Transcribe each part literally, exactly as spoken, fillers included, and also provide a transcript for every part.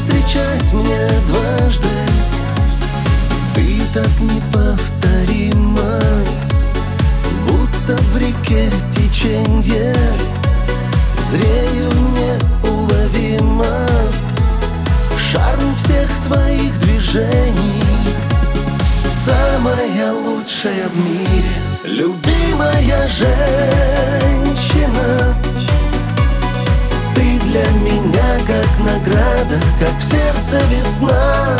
встречать мне дважды. Ты так неповторима, будто в реке теченье, зрею неуловимо шарм всех твоих движений. Самая лучшая в мире, любимая женщина. Ты для меня как награда, как в сердце весна.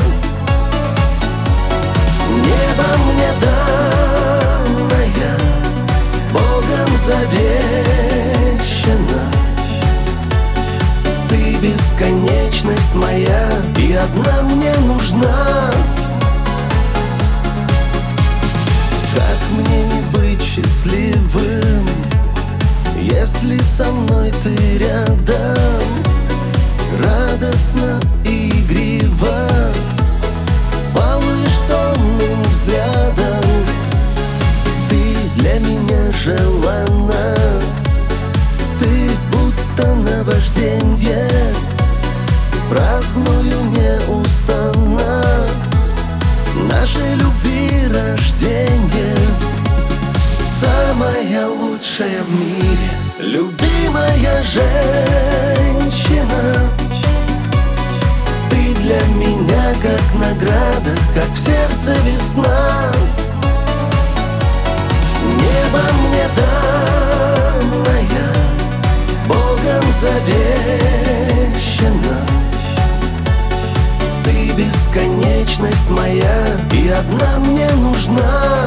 Небо мне данное, Богом завещано. Ты бесконечность моя, и одна мне нужна. Как мне не быть счастливым, если со мной ты рядом? Радостно и игриво балуешь томным взглядом. Ты для меня желанна, ты будто наважденье. Праздную неустанно нашей любви рождение. Самая лучшая в мире, любимая женщина. Ты для меня как награда, как в сердце весна. Небо мне данное, Богом завещано. Ты бесконечность моя, и одна мне нужна.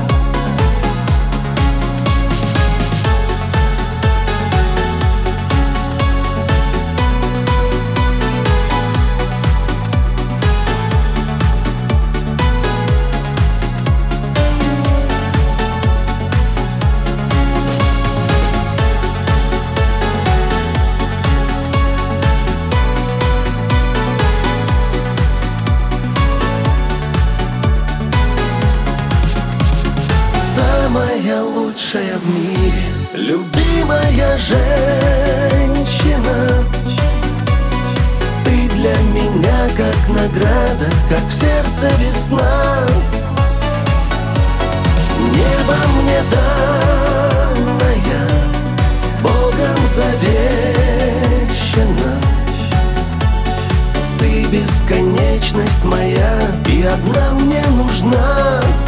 Самая лучшая в мире, любимая женщина. Ты для меня как награда, как в сердце весна. Небо мне данное, Богом завещано. Ты бесконечность моя, и одна мне нужна.